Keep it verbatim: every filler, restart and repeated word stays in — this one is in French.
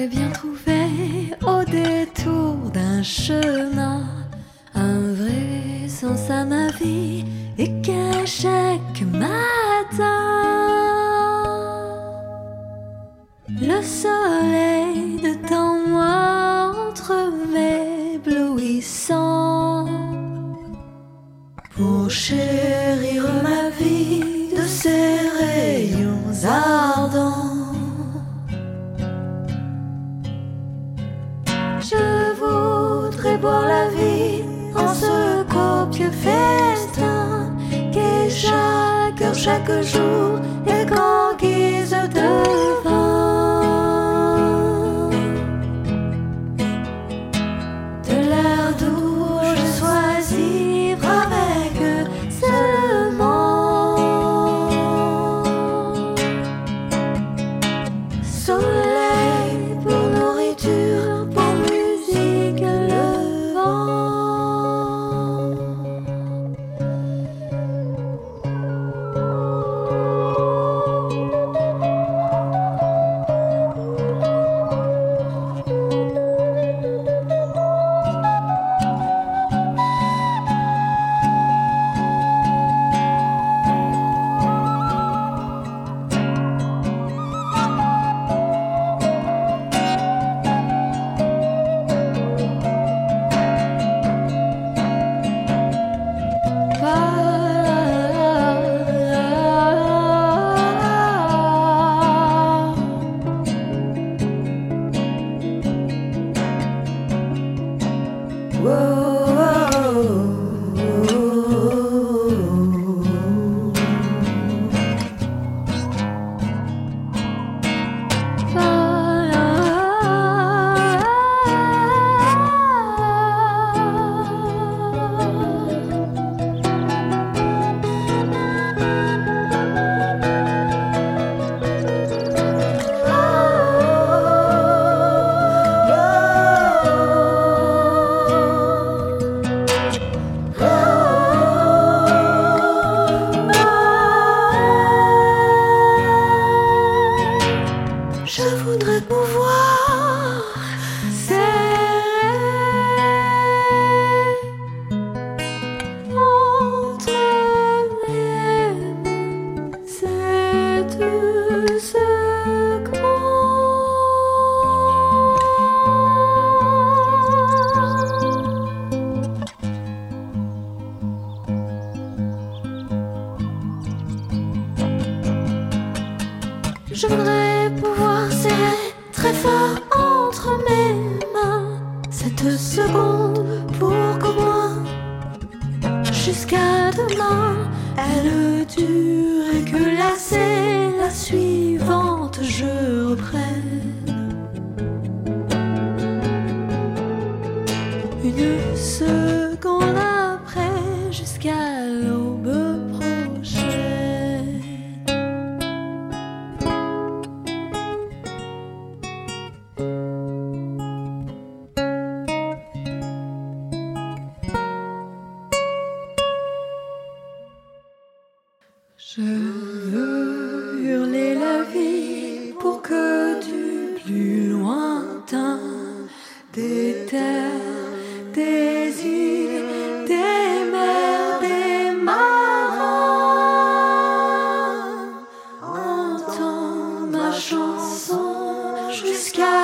J'aimerais bien trouver au détour d'un chemin un vrai sens à ma vie et qu'à chaque matin le soleil de temps moi entre m'éblouissant pour chérir ma vie de ses rayons ardents. Je voudrais boire la vie en ce copieux festin qu'est chaque heure, chaque jour et qu'en guise de vin, de l'air doux je sois ivre avec seulement soleil pour nourriture, pour musique le vent. Je voudrais pouvoir serrer entre mes mains cette seconde. Je voudrais pouvoir serrer très fort entre mes mains cette seconde pour qu'au moins jusqu'à demain elle dure et que la c'est la suivante je reprenne une seconde après jusqu'à l'aube prochaine. Je veux hurler la vie pour que du plus lointain des terres, des îles, des mers, des marins entendent ma chanson jusqu'à